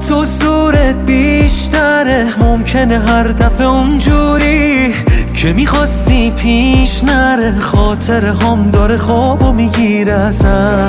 تو زورت بیشتره، ممکنه هر دفعه اونجوری که میخواستی پیش نره. خاطر هم داره خوابو میگیره ازم،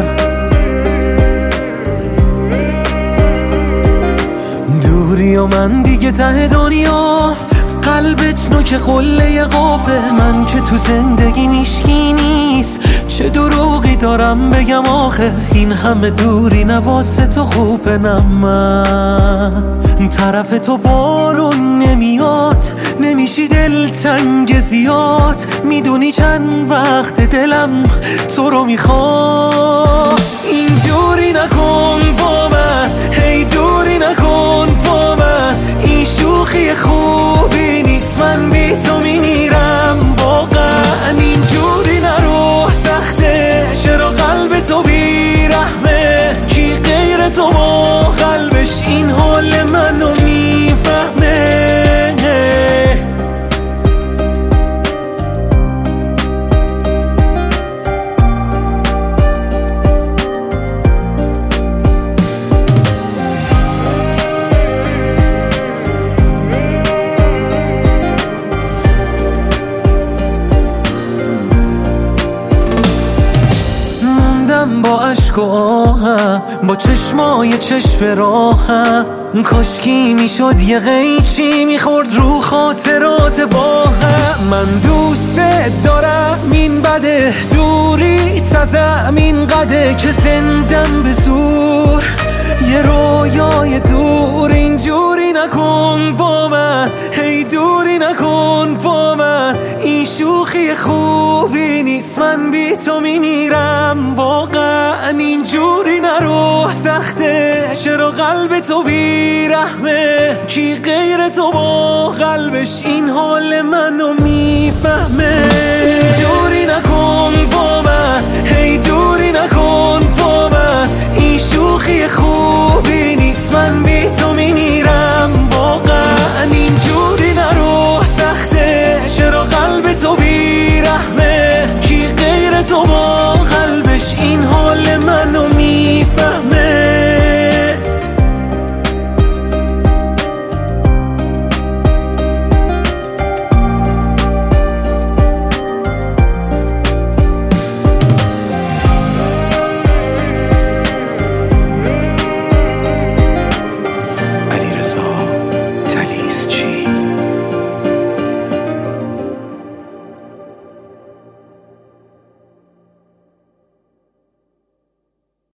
دوری و من دیگه ته دنیا. قلبت نوک قله قابه، من که تو زندگی میشکی نیست. چه دروغی دارم بگم آخه، این همه دوری نواسه تو خوبه. نه من طرف تو بارون نمیاد، نمیشی دلتنگ زیاد. میدونی چند وقت دلم تو رو میخواد. اینجوری نکن با من، هی دوری نکن با من. این شوخی خوبی نیست، من بی تو میمیرم واقعا. اینجوری نرو، سخته چرا قلب تو بیرحمه. کی غیر تو با قلبش این حال منو میفهمه. با عشق و آهم، با چشمای چشم راهم. کاشکی میشد یه قیچی میخورد رو خاطرات با هم. من دوست دارم این بده، دوری تزم این قده که زندم به زور یه رویای دور. اینجوری نکن با من، هی دوری نکن با من. این شوخی خوبی نیست، من بی تو میمیرم واقعا. اینجوری نرو، سخته چرا قلب تو بیرحمه. کی غیر تو با قلبش این حال منو میفهمه. اینجوری نکن با من، هی دوری نکن با من. این شوخی خوبی نیست، من بی تو میمیرم.